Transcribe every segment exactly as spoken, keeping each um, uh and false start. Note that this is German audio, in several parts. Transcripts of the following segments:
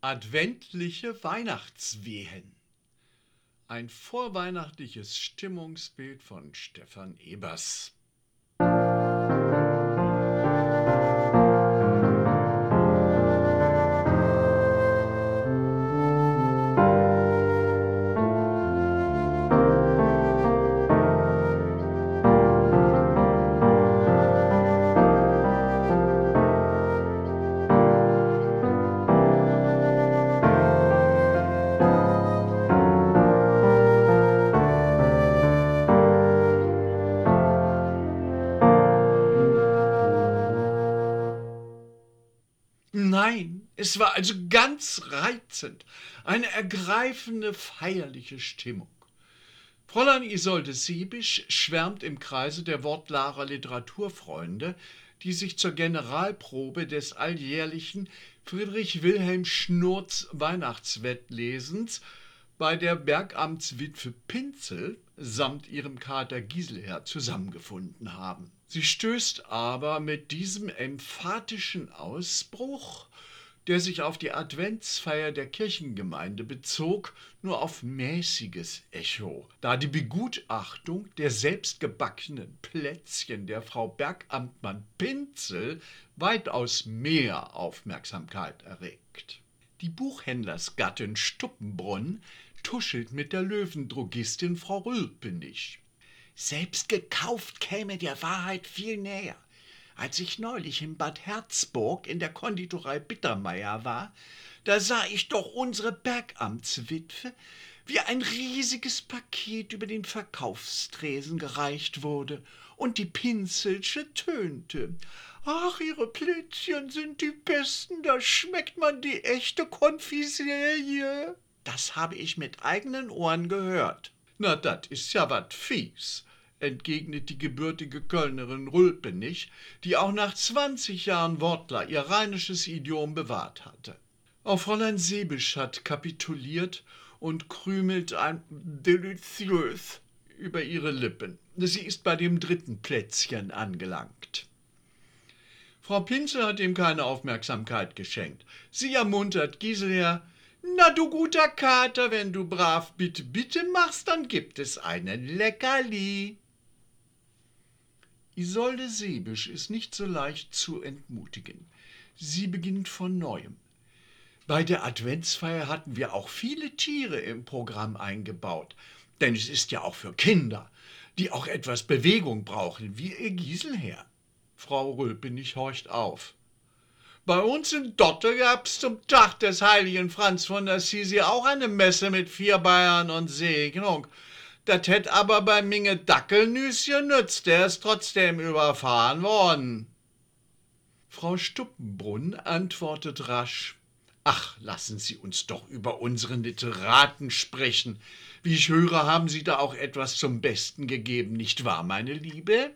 Adventliche Weihnachtswehen. Ein vorweihnachtliches Stimmungsbild von Stefan Ebers. Nein, es war also ganz reizend, eine ergreifende, feierliche Stimmung. Fräulein Isolde Siebisch schwärmt im Kreise der Wortlarer Literaturfreunde, die sich zur Generalprobe des alljährlichen Friedrich Wilhelm Schnurz Weihnachtswettlesens bei der Bergamtswitwe Pinzel samt ihrem Kater Giselher zusammengefunden haben. Sie stößt aber mit diesem emphatischen Ausbruch, der sich auf die Adventsfeier der Kirchengemeinde bezog, nur auf mäßiges Echo, da die Begutachtung der selbstgebackenen Plätzchen der Frau Bergamtmann Pinzel weitaus mehr Aufmerksamkeit erregt. Die Buchhändlersgattin Stuppenbrunn tuschelt mit der Löwendrogistin Frau Rülpenich. Selbst gekauft käme der Wahrheit viel näher. Als ich neulich in Bad Herzburg in der Konditorei Bittermeier war, da sah ich doch unsere Bergamtswitwe, wie ein riesiges Paket über den Verkaufstresen gereicht wurde und die Pinzelsche tönte. »Ach, Ihre Plätzchen sind die besten, da schmeckt man die echte Konfiserie.« Das habe ich mit eigenen Ohren gehört. »Na, dat is ja wat fies«, entgegnet die gebürtige Kölnerin Rülpenich, die auch nach zwanzig Jahren Wortler ihr rheinisches Idiom bewahrt hatte. Auch Fräulein Siebisch hat kapituliert und krümelt ein Delicieux über ihre Lippen. Sie ist bei dem dritten Plätzchen angelangt. Frau Pinzel hat ihm keine Aufmerksamkeit geschenkt. Sie ermuntert Giselher: »Na, du guter Kater, wenn du brav bitte, bitte machst, dann gibt es einen Leckerli.« Isolde Siebisch ist nicht so leicht zu entmutigen. Sie beginnt von Neuem. Bei der Adventsfeier hatten wir auch viele Tiere im Programm eingebaut, denn es ist ja auch für Kinder, die auch etwas Bewegung brauchen, wie ihr Giselher. Frau Rülpenich horcht auf. Bei uns in Dotte gab's zum Tag des heiligen Franz von Assisi auch eine Messe mit Vierbeiern und Segnung. Das hätt aber bei Minge Dackel nüs genützt, der ist trotzdem überfahren worden. Frau Stuppenbrunn antwortet rasch: »Ach, lassen Sie uns doch über unseren Literaten sprechen. Wie ich höre, haben Sie da auch etwas zum Besten gegeben, nicht wahr, meine Liebe?«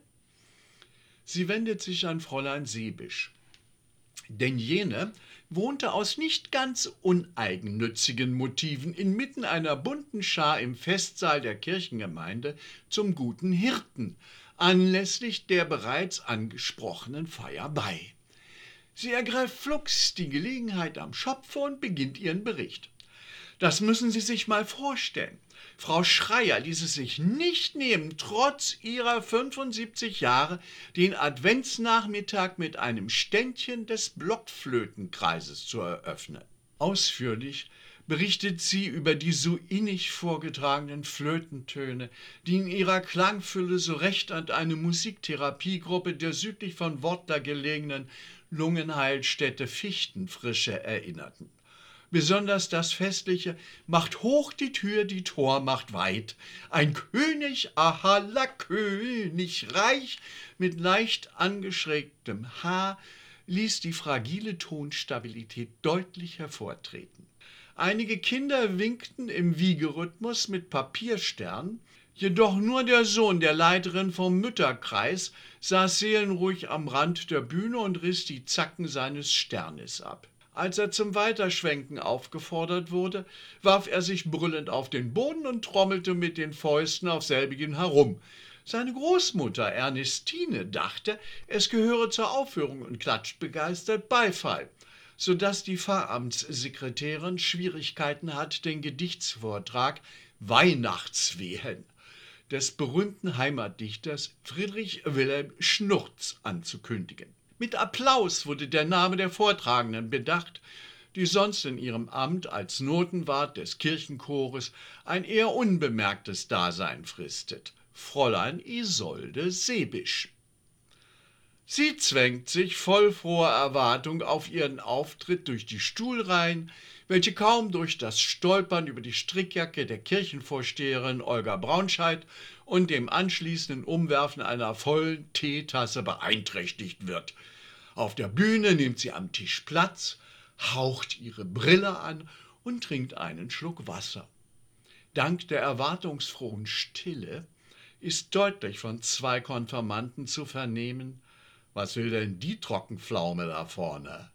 Sie wendet sich an Fräulein Siebisch. Denn jene wohnte aus nicht ganz uneigennützigen Motiven inmitten einer bunten Schar im Festsaal der Kirchengemeinde zum Guten Hirten, anlässlich der bereits angesprochenen Feier bei. Sie ergreift flugs die Gelegenheit am Schopfe und beginnt ihren Bericht. Das müssen Sie sich mal vorstellen. Frau Schreier ließ es sich nicht nehmen, trotz ihrer fünfundsiebzig Jahre den Adventsnachmittag mit einem Ständchen des Blockflötenkreises zu eröffnen. Ausführlich berichtet sie über die so innig vorgetragenen Flötentöne, die in ihrer Klangfülle so recht an eine Musiktherapiegruppe der südlich von Wortler gelegenen Lungenheilstätte Fichtenfrische erinnerten. Besonders das festliche »Macht hoch die Tür, die Tor macht weit«, ein König, aha la Königreich mit leicht angeschrägtem H, ließ die fragile Tonstabilität deutlich hervortreten. Einige Kinder winkten im Wiegerhythmus mit Papiersternen, jedoch nur der Sohn der Leiterin vom Mütterkreis saß seelenruhig am Rand der Bühne und riss die Zacken seines Sternes ab. Als er zum Weiterschwenken aufgefordert wurde, warf er sich brüllend auf den Boden und trommelte mit den Fäusten auf selbigen herum. Seine Großmutter Ernestine dachte, es gehöre zur Aufführung und klatscht begeistert Beifall. so dass die Pfarramtssekretärin Schwierigkeiten hat, den Gedichtsvortrag »Weihnachtswehen« des berühmten Heimatdichters Friedrich Wilhelm Schnurz anzukündigen. Mit Applaus wurde der Name der Vortragenden bedacht, die sonst in ihrem Amt als Notenwart des Kirchenchores ein eher unbemerktes Dasein fristet: Fräulein Isolde Seebisch. Sie zwängt sich voll froher Erwartung auf ihren Auftritt durch die Stuhlreihen, welche kaum durch das Stolpern über die Strickjacke der Kirchenvorsteherin Olga Braunscheid und dem anschließenden Umwerfen einer vollen Teetasse beeinträchtigt wird. Auf der Bühne nimmt sie am Tisch Platz, haucht ihre Brille an und trinkt einen Schluck Wasser. Dank der erwartungsfrohen Stille ist deutlich von zwei Konfirmanden zu vernehmen: Was will denn die Trockenpflaume da vorne?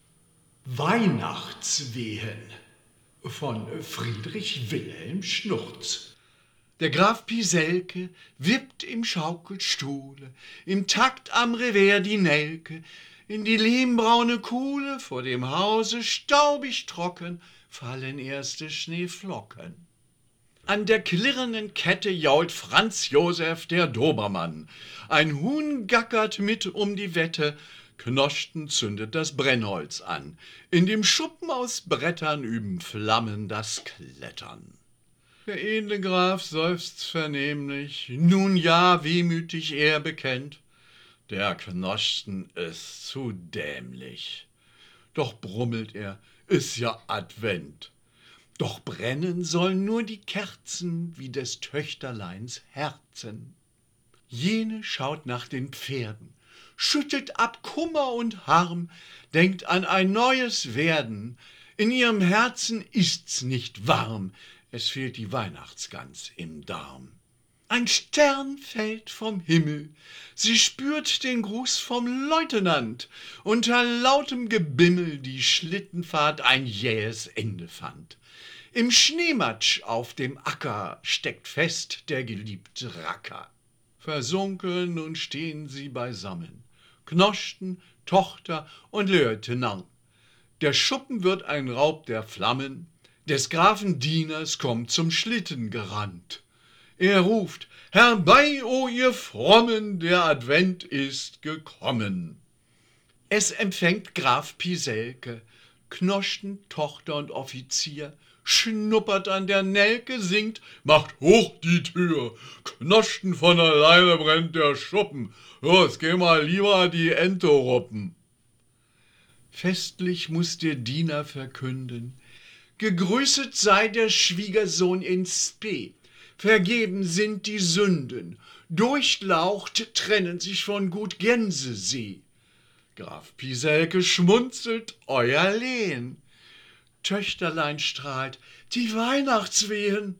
Weihnachtswehen von Friedrich Wilhelm Schnurz. Der Graf Pieselke wippt im Schaukelstuhle, im Takt am Revers die Nelke, in die lehmbraune Kuhle vor dem Hause, staubig trocken, fallen erste Schneeflocken. An der klirrenden Kette jault Franz Josef der Dobermann. Ein Huhn gackert mit um die Wette, Knoschten zündet das Brennholz an. In dem Schuppen aus Brettern üben Flammen das Klettern. Der edle Graf seufzt vernehmlich, nun ja, wehmütig er bekennt: Der Knoschten ist zu dämlich. Doch brummelt er, ist ja Advent. Doch brennen sollen nur die Kerzen wie des Töchterleins Herzen. Jene schaut nach den Pferden, schüttelt ab Kummer und Harm, denkt an ein neues Werden. In ihrem Herzen ist's nicht warm, es fehlt die Weihnachtsgans im Darm. Ein Stern fällt vom Himmel, sie spürt den Gruß vom Leutnant, unter lautem Gebimmel die Schlittenfahrt ein jähes Ende fand. Im Schneematsch auf dem Acker steckt fest der geliebte Racker. Versunken nun stehen sie beisammen, Knoschten, Tochter und Leutnant. Der Schuppen wird ein Raub der Flammen, des Grafen Dieners kommt zum Schlitten gerannt. Er ruft: Herbei, o ihr Frommen, der Advent ist gekommen. Es empfängt Graf Pieselke, Knoschten, Tochter und Offizier, schnuppert an der Nelke, singt: Macht hoch die Tür, Knoschten, von alleine brennt der Schuppen, los, geh mal lieber die Ente ruppen. Festlich muß der Diener verkünden: Gegrüßet sei der Schwiegersohn in Spe, vergeben sind die Sünden, durchlaucht trennen sich von Gut Gänsesee. Graf Pieselke schmunzelt: Euer Lehen. Töchterlein strahlt: Die Weihnachtswehen.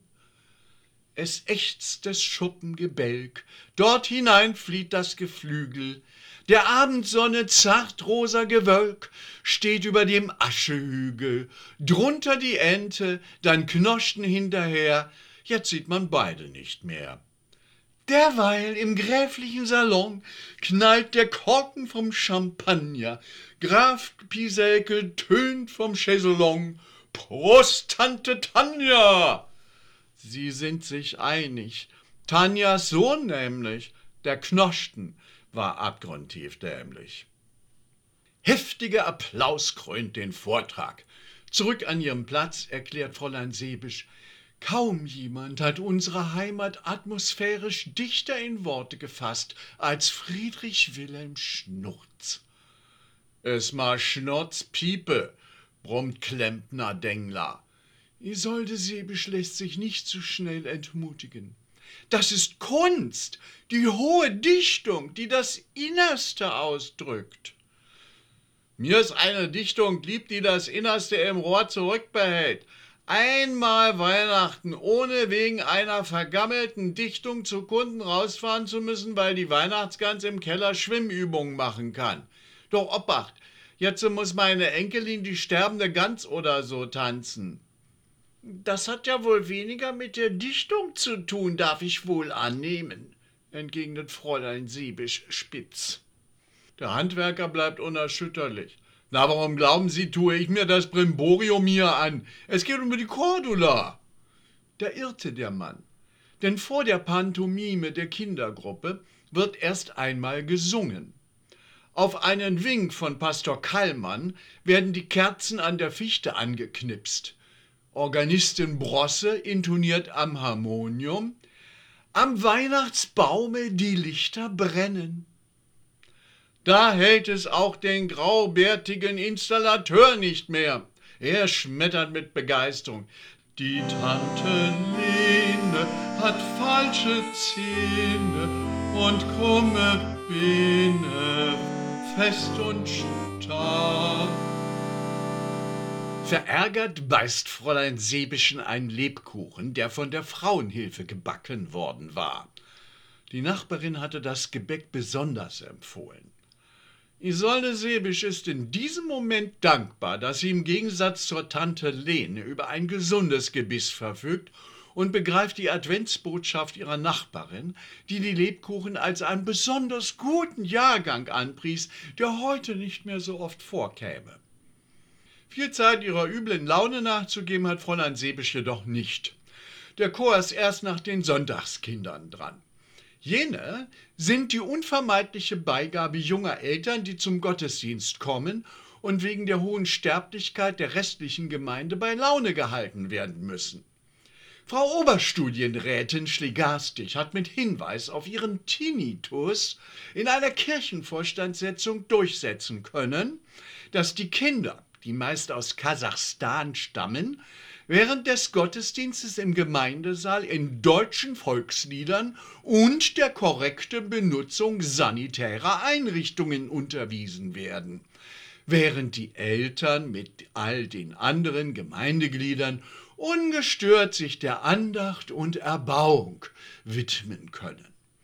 Es ächzt des Schuppen Gebälk, dort hinein flieht das Geflügel. Der Abendsonne zartrosa Gewölk steht über dem Aschehügel. Drunter die Ente, dann Knoschten hinterher, jetzt sieht man beide nicht mehr. Derweil im gräflichen Salon knallt der Korken vom Champagner. Graf Pieselke tönt vom Chaiselong: Prost, Tante Tanja! Sie sind sich einig, Tanjas Sohn nämlich, der Knoschten, war abgrundtief dämlich. Heftiger Applaus krönt den Vortrag. Zurück an ihrem Platz erklärt Fräulein Seebisch: Kaum jemand hat unsere Heimat atmosphärisch dichter in Worte gefasst als Friedrich Wilhelm Schnurz. Es ma Schnurz Piepe, brummt Klempner Dengler. Isolde Seebisch lässt sich nicht zu schnell entmutigen. Das ist Kunst, die hohe Dichtung, die das Innerste ausdrückt. Mir ist eine Dichtung lieb, die das Innerste im Rohr zurückbehält. Einmal Weihnachten, ohne wegen einer vergammelten Dichtung zu Kunden rausfahren zu müssen, weil die Weihnachtsgans im Keller Schwimmübungen machen kann. Doch Obacht, jetzt muss meine Enkelin die sterbende Gans oder so tanzen. Das hat ja wohl weniger mit der Dichtung zu tun, darf ich wohl annehmen, entgegnet Fräulein Seebisch spitz. Der Handwerker bleibt unerschütterlich. Na, warum glauben Sie, tue ich mir das Brimborium hier an? Es geht um die Cordula. Da irrte der Mann, denn vor der Pantomime der Kindergruppe wird erst einmal gesungen. Auf einen Wink von Pastor Kallmann werden die Kerzen an der Fichte angeknipst. Organistin Brosse intoniert am Harmonium: Am Weihnachtsbaume die Lichter brennen. Da hält es auch den graubärtigen Installateur nicht mehr. Er schmettert mit Begeisterung: Die Tante Lene hat falsche Zähne und krumme Beine, fest und starr. Verärgert beißt Fräulein Seebeschen einen Lebkuchen, der von der Frauenhilfe gebacken worden war. Die Nachbarin hatte das Gebäck besonders empfohlen. Isolde Seebisch ist in diesem Moment dankbar, dass sie im Gegensatz zur Tante Lene über ein gesundes Gebiss verfügt, und begreift die Adventsbotschaft ihrer Nachbarin, die die Lebkuchen als einen besonders guten Jahrgang anpries, der heute nicht mehr so oft vorkäme. Viel Zeit ihrer üblen Laune nachzugeben hat Fräulein Seebisch jedoch nicht. Der Chor ist erst nach den Sonntagskindern dran. Jene sind die unvermeidliche Beigabe junger Eltern, die zum Gottesdienst kommen und wegen der hohen Sterblichkeit der restlichen Gemeinde bei Laune gehalten werden müssen. Frau Oberstudienrätin Schlegarstig hat mit Hinweis auf ihren Tinnitus in einer Kirchenvorstandssitzung durchsetzen können, dass die Kinder, die meist aus Kasachstan stammen, während des Gottesdienstes im Gemeindesaal in deutschen Volksliedern und der korrekten Benutzung sanitärer Einrichtungen unterwiesen werden, während die Eltern mit all den anderen Gemeindegliedern ungestört sich der Andacht und Erbauung widmen können.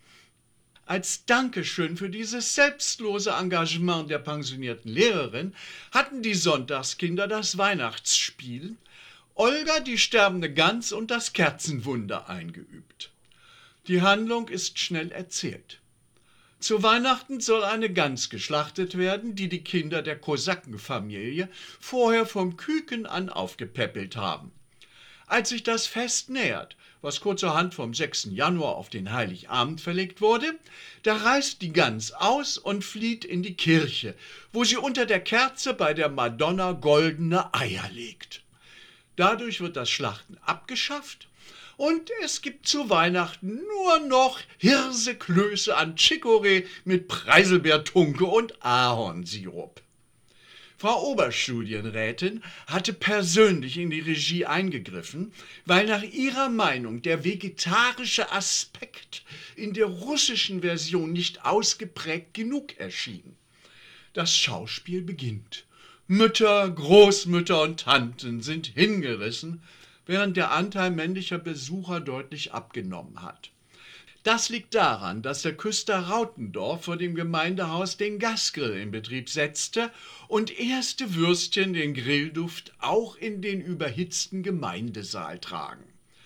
Als Dankeschön für dieses selbstlose Engagement der pensionierten Lehrerin hatten die Sonntagskinder das Weihnachtsspiel Olga, die sterbende Gans und das Kerzenwunder eingeübt. Die Handlung ist schnell erzählt. Zu Weihnachten soll eine Gans geschlachtet werden, die die Kinder der Kosakenfamilie vorher vom Küken an aufgepäppelt haben. Als sich das Fest nähert, was kurzerhand vom sechsten Januar auf den Heiligabend verlegt wurde, da reißt die Gans aus und flieht in die Kirche, wo sie unter der Kerze bei der Madonna goldene Eier legt. Dadurch wird das Schlachten abgeschafft und es gibt zu Weihnachten nur noch Hirseklöße an Chicorée mit Preiselbeertunke und Ahornsirup. Frau Oberstudienrätin hatte persönlich in die Regie eingegriffen, weil nach ihrer Meinung der vegetarische Aspekt in der russischen Version nicht ausgeprägt genug erschien. Das Schauspiel beginnt. Mütter, Großmütter und Tanten sind hingerissen, während der Anteil männlicher Besucher deutlich abgenommen hat. Das liegt daran, dass der Küster Rautendorf vor dem Gemeindehaus den Gasgrill in Betrieb setzte und erste Würstchen den Grillduft auch in den überhitzten Gemeindesaal tragen.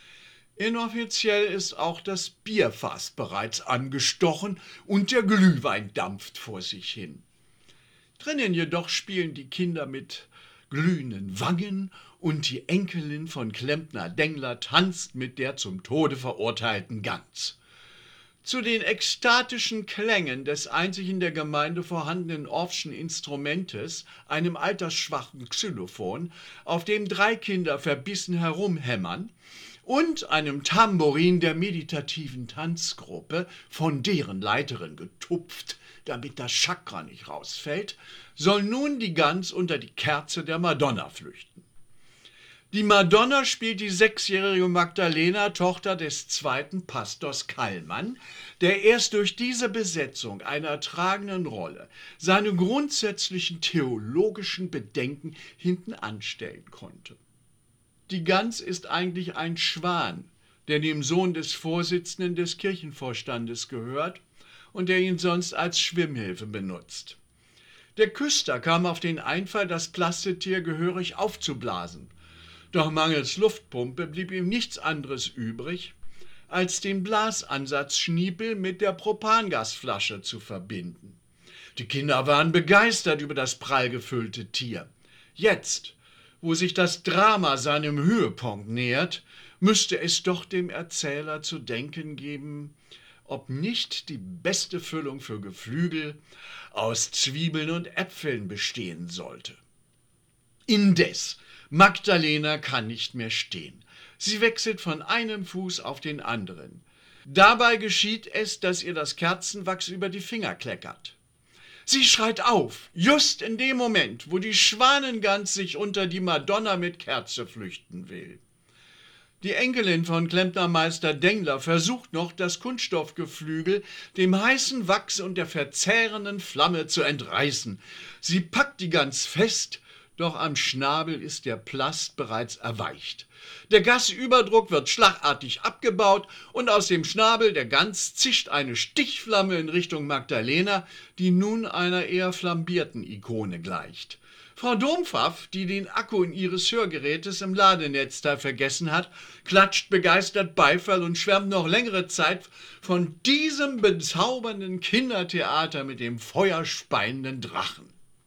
Inoffiziell ist auch das Bierfass bereits angestochen und der Glühwein dampft vor sich hin. Drinnen jedoch spielen die Kinder mit glühenden Wangen und die Enkelin von Klempner Dengler tanzt mit der zum Tode verurteilten Gans. Zu den ekstatischen Klängen des einzig in der Gemeinde vorhandenen Orffschen Instrumentes, einem altersschwachen Xylophon, auf dem drei Kinder verbissen herumhämmern, und einem Tambourin der meditativen Tanzgruppe, von deren Leiterin getupft, damit das Chakra nicht rausfällt, soll nun die Gans unter die Kerze der Madonna flüchten. Die Madonna spielt die sechsjährige Magdalena, Tochter des zweiten Pastors Kallmann, der erst durch diese Besetzung einer tragenden Rolle seine grundsätzlichen theologischen Bedenken hinten anstellen konnte. Die Gans ist eigentlich ein Schwan, der dem Sohn des Vorsitzenden des Kirchenvorstandes gehört und der ihn sonst als Schwimmhilfe benutzt. Der Küster kam auf den Einfall, das Plastetier gehörig aufzublasen. Doch mangels Luftpumpe blieb ihm nichts anderes übrig, als den Blasansatzschniepel mit der Propangasflasche zu verbinden. Die Kinder waren begeistert über das prall gefüllte Tier. Jetzt, wo sich das Drama seinem Höhepunkt nähert, müsste es doch dem Erzähler zu denken geben, ob nicht die beste Füllung für Geflügel aus Zwiebeln und Äpfeln bestehen sollte. Indes, Magdalena kann nicht mehr stehen. Sie wechselt von einem Fuß auf den anderen. Dabei geschieht es, dass ihr das Kerzenwachs über die Finger kleckert. Sie schreit auf, just in dem Moment, wo die Schwanengans sich unter die Madonna mit Kerze flüchten will. Die Enkelin von Klempnermeister Dengler versucht noch, das Kunststoffgeflügel dem heißen Wachs und der verzehrenden Flamme zu entreißen. Sie packt die Gans fest, doch am Schnabel ist der Plast bereits erweicht. Der Gasüberdruck wird schlagartig abgebaut und aus dem Schnabel der Gans zischt eine Stichflamme in Richtung Magdalena, die nun einer eher flambierten Ikone gleicht. Frau Dompfaff, die den Akku in ihres Hörgerätes im Ladenetzteil vergessen hat, klatscht begeistert Beifall und schwärmt noch längere Zeit von diesem bezaubernden Kindertheater mit dem feuerspeienden Drachen.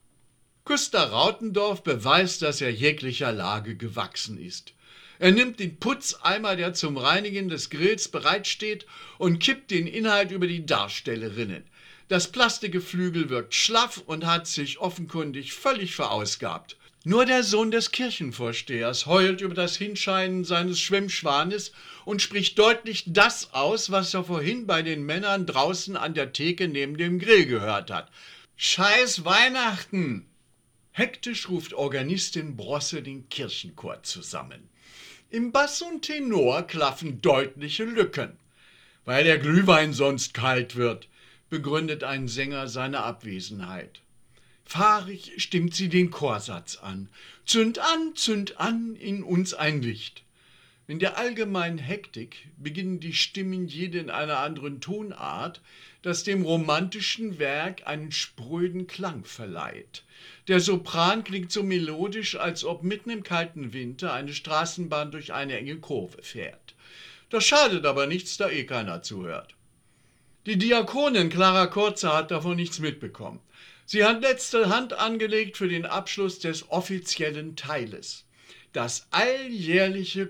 Küster Rautendorf beweist, dass er jeglicher Lage gewachsen ist. Er nimmt den Putzeimer, der zum Reinigen des Grills bereitsteht, und kippt den Inhalt über die Darstellerinnen. Das Plastikgeflügel wirkt schlaff und hat sich offenkundig völlig verausgabt. Nur der Sohn des Kirchenvorstehers heult über das Hinscheiden seines Schwimmschwanes und spricht deutlich das aus, was er vorhin bei den Männern draußen an der Theke neben dem Grill gehört hat. »Scheiß Weihnachten!« Hektisch ruft Organistin Brosse den Kirchenchor zusammen. Im Bass und Tenor klaffen deutliche Lücken. »Weil der Glühwein sonst kalt wird«, begründet ein Sänger seine Abwesenheit. Fahrig stimmt sie den Chorsatz an. »Zünd an, zünd an, in uns ein Licht.« In der allgemeinen Hektik beginnen die Stimmen jede in einer anderen Tonart, das dem romantischen Werk einen spröden Klang verleiht. Der Sopran klingt so melodisch, als ob mitten im kalten Winter eine Straßenbahn durch eine enge Kurve fährt. Das schadet aber nichts, da eh keiner zuhört. Die Diakonin Clara Kurzer hat davon nichts mitbekommen. Sie hat letzte Hand angelegt für den Abschluss des offiziellen Teiles. Das alljährliche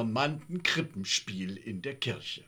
Konfirmanden-Krippenspiel in der Kirche.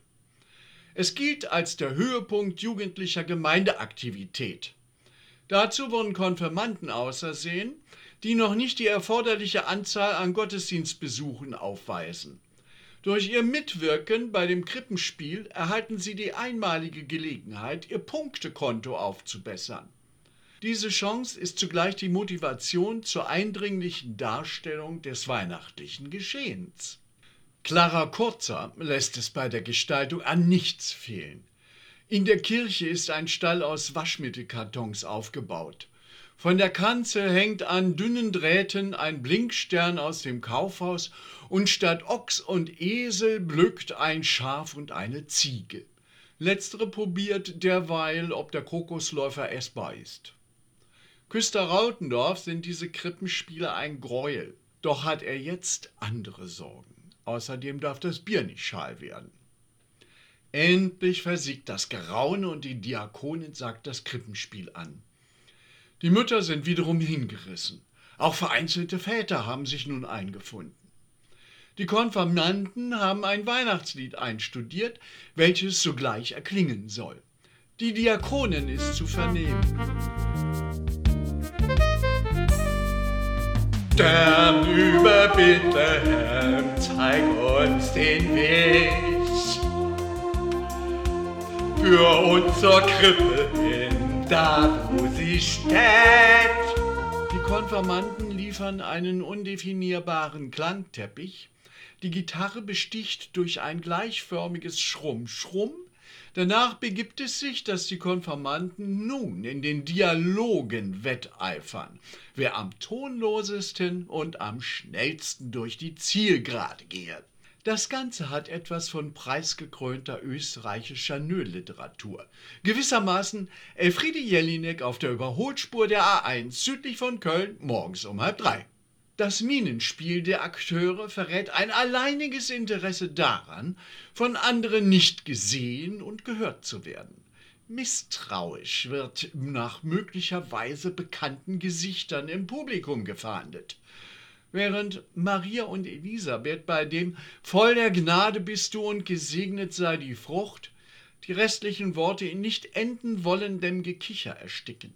Es gilt als der Höhepunkt jugendlicher Gemeindeaktivität. Dazu wurden Konfirmanden ausersehen, die noch nicht die erforderliche Anzahl an Gottesdienstbesuchen aufweisen. Durch ihr Mitwirken bei dem Krippenspiel erhalten sie die einmalige Gelegenheit, ihr Punktekonto aufzubessern. Diese Chance ist zugleich die Motivation zur eindringlichen Darstellung des weihnachtlichen Geschehens. Clara Kurzer lässt es bei der Gestaltung an nichts fehlen. In der Kirche ist ein Stall aus Waschmittelkartons aufgebaut. Von der Kanzel hängt an dünnen Drähten ein Blinkstern aus dem Kaufhaus und statt Ochs und Esel blökt ein Schaf und eine Ziege. Letztere probiert derweil, ob der Kokosläufer essbar ist. Küster Rautendorf sind diese Krippenspiele ein Gräuel, doch hat er jetzt andere Sorgen. Außerdem darf das Bier nicht schal werden. Endlich versiegt das Geraune und die Diakonin sagt das Krippenspiel an. Die Mütter sind wiederum hingerissen. Auch vereinzelte Väter haben sich nun eingefunden. Die Konfirmanden haben ein Weihnachtslied einstudiert, welches sogleich erklingen soll. Die Diakonin ist zu vernehmen. Stern über Bethlehem, zeig uns den Weg für uns zur Krippe hin, da wo sie steht. Die Konfirmanden liefern einen undefinierbaren Klangteppich. Die Gitarre besticht durch ein gleichförmiges Schrumm-Schrumm. Danach begibt es sich, dass die Konfirmanden nun in den Dialogen wetteifern, wer am tonlosesten und am schnellsten durch die Zielgerade gehe. Das Ganze hat etwas von preisgekrönter österreichischer Nö-Literatur. Gewissermaßen Elfriede Jelinek auf der Überholspur der A eins südlich von Köln morgens um halb drei. Das Mienenspiel der Akteure verrät ein alleiniges Interesse daran, von anderen nicht gesehen und gehört zu werden. Misstrauisch wird nach möglicherweise bekannten Gesichtern im Publikum gefahndet. Während Maria und Elisabeth bei dem »Voll der Gnade bist du und gesegnet sei die Frucht« die restlichen Worte in nicht enden wollendem Gekicher ersticken.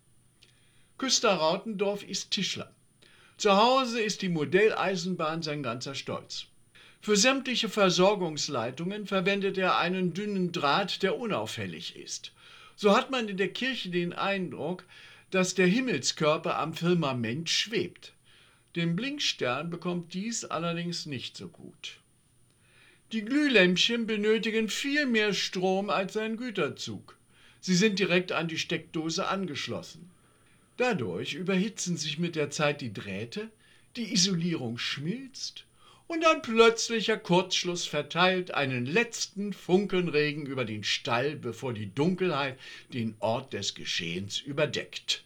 Küster Rautendorf ist Tischler. Zu Hause ist die Modelleisenbahn sein ganzer Stolz. Für sämtliche Versorgungsleitungen verwendet er einen dünnen Draht, der unauffällig ist. So hat man in der Kirche den Eindruck, dass der Himmelskörper am Firmament schwebt. Den Blinkstern bekommt dies allerdings nicht so gut. Die Glühlämpchen benötigen viel mehr Strom als ein Güterzug. Sie sind direkt an die Steckdose angeschlossen. Dadurch überhitzen sich mit der Zeit die Drähte, die Isolierung schmilzt und ein plötzlicher Kurzschluss verteilt einen letzten Funkenregen über den Stall, bevor die Dunkelheit den Ort des Geschehens überdeckt.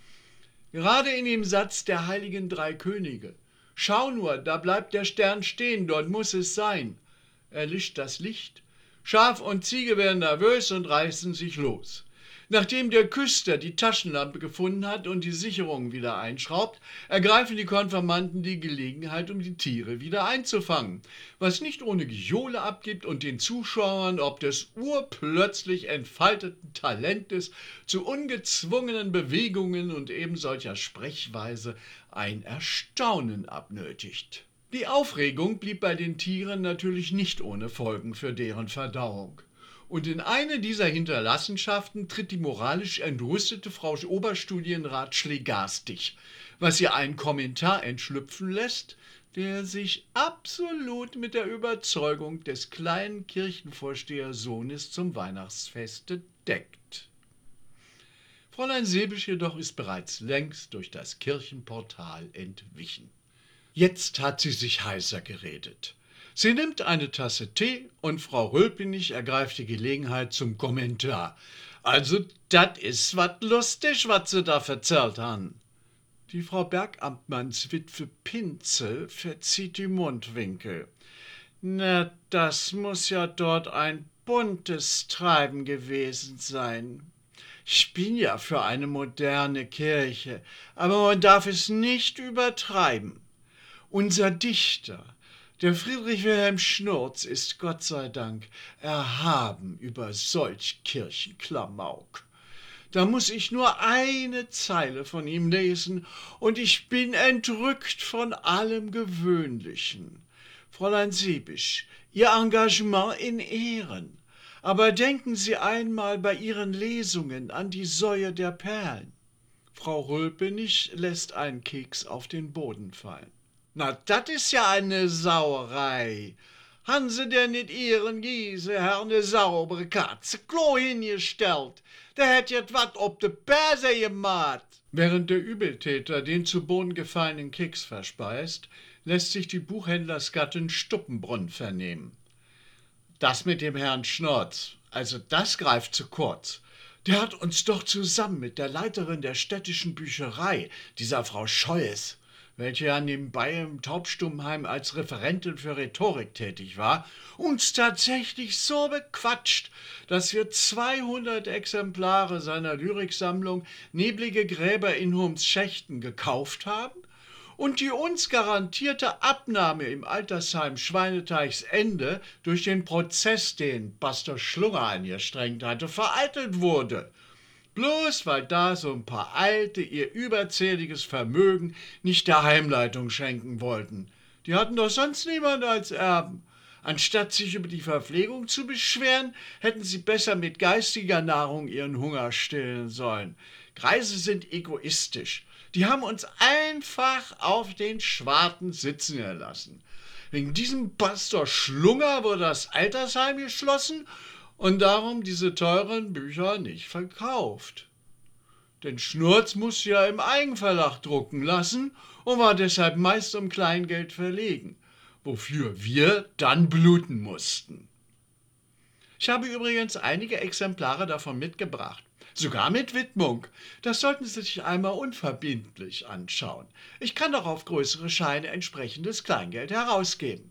Gerade in dem Satz der heiligen drei Könige »Schau nur, da bleibt der Stern stehen, dort muss es sein«, erlischt das Licht, Schaf und Ziege werden nervös und reißen sich los. Nachdem der Küster die Taschenlampe gefunden hat und die Sicherung wieder einschraubt, ergreifen die Konfirmanden die Gelegenheit, um die Tiere wieder einzufangen, was nicht ohne Gejohle abgibt und den Zuschauern ob des urplötzlich entfalteten Talentes zu ungezwungenen Bewegungen und eben solcher Sprechweise ein Erstaunen abnötigt. Die Aufregung blieb bei den Tieren natürlich nicht ohne Folgen für deren Verdauung. Und in eine dieser Hinterlassenschaften tritt die moralisch entrüstete Frau Oberstudienrat schlägastig, was ihr einen Kommentar entschlüpfen lässt, der sich absolut mit der Überzeugung des kleinen Kirchenvorstehersohnes zum Weihnachtsfeste deckt. Fräulein Seebisch jedoch ist bereits längst durch das Kirchenportal entwichen. Jetzt hat sie sich heißer geredet. Sie nimmt eine Tasse Tee und Frau Rülpinich ergreift die Gelegenheit zum Kommentar. »Also, dat is wat lustig, wat sie da verzählt han.« Die Frau Bergamtmannswitwe Pinzel verzieht die Mundwinkel. »Na, das muß ja dort ein buntes Treiben gewesen sein. Ich bin ja für eine moderne Kirche, aber man darf es nicht übertreiben. Unser Dichter, der Friedrich Wilhelm Schnurz, ist Gott sei Dank erhaben über solch Kirchenklamauk. Da muß ich nur eine Zeile von ihm lesen, und ich bin entrückt von allem Gewöhnlichen. Fräulein Seebisch, Ihr Engagement in Ehren, aber denken Sie einmal bei Ihren Lesungen an die Säue der Perlen.« Frau Rülpenich lässt einen Keks auf den Boden fallen. »Na, dat is ja eine Sauerei. Han se denn nit Ihren Gieseherr ne saubere Katze Klo hingestellt? Der hätt jet wat ob de Perse gemacht.« Während der Übeltäter den zu Boden gefallenen Keks verspeist, lässt sich die Buchhändlersgattin Stuppenbrunn vernehmen. »Das mit dem Herrn Schnurz, also das greift zu kurz. Der hat uns doch zusammen mit der Leiterin der städtischen Bücherei, dieser Frau Scheues, welche ja nebenbei im Taubstummheim als Referentin für Rhetorik tätig war, uns tatsächlich so bequatscht, dass wir zweihundert Exemplare seiner Lyriksammlung »Neblige Gräber in Hums Schächten« gekauft haben und die uns garantierte Abnahme im Altersheim Schweineteichsende durch den Prozess, den Pastor Schlunger angestrengt hatte, vereitelt wurde. Bloß weil da so ein paar Alte ihr überzähliges Vermögen nicht der Heimleitung schenken wollten. Die hatten doch sonst niemand als Erben. Anstatt sich über die Verpflegung zu beschweren, hätten sie besser mit geistiger Nahrung ihren Hunger stillen sollen. Greise sind egoistisch. Die haben uns einfach auf den Schwarten sitzen gelassen. Wegen diesem Pastor Schlunger wurde das Altersheim geschlossen und darum diese teuren Bücher nicht verkauft. Denn Schnurz muss ja im Eigenverlag drucken lassen und war deshalb meist um Kleingeld verlegen, wofür wir dann bluten mussten. Ich habe übrigens einige Exemplare davon mitgebracht, sogar mit Widmung. Das sollten Sie sich einmal unverbindlich anschauen. Ich kann doch auf größere Scheine entsprechendes Kleingeld herausgeben.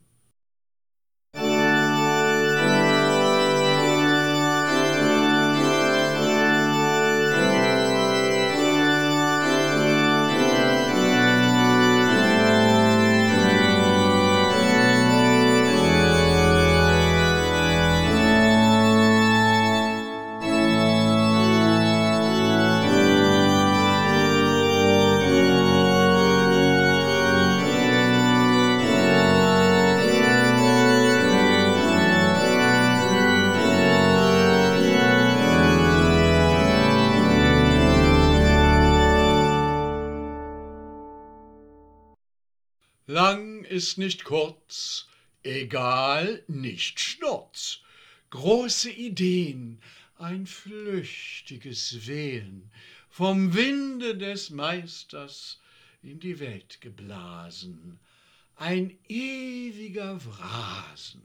Lang ist nicht kurz, egal nicht Schnurz. Große Ideen, ein flüchtiges Wehen, vom Winde des Meisters in die Welt geblasen, ein ewiger Wrasen.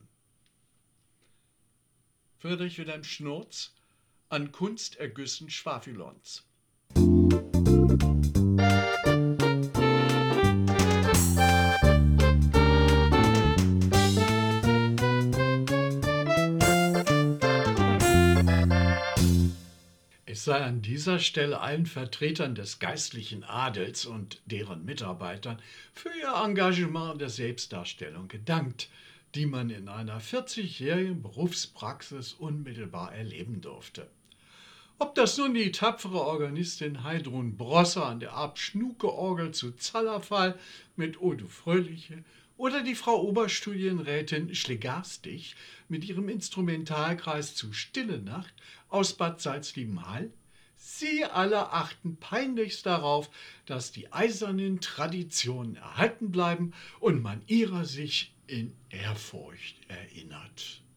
Friedrich Wilhelm Schnurz, an Kunstergüssen Schwafilons. Es sei an dieser Stelle allen Vertretern des geistlichen Adels und deren Mitarbeitern für ihr Engagement in der Selbstdarstellung gedankt, die man in einer vierzigjährigen Berufspraxis unmittelbar erleben durfte. Ob das nun die tapfere Organistin Heidrun Brosser an der Arp-Schnuke-Orgel zu Zallerfall mit Odo Fröhliche oder die Frau Oberstudienrätin Schlegarstig mit ihrem Instrumentalkreis zu Stille Nacht aus Bad Salzliebenhall, sie alle achten peinlichst darauf, dass die eisernen Traditionen erhalten bleiben und man ihrer sich in Ehrfurcht erinnert.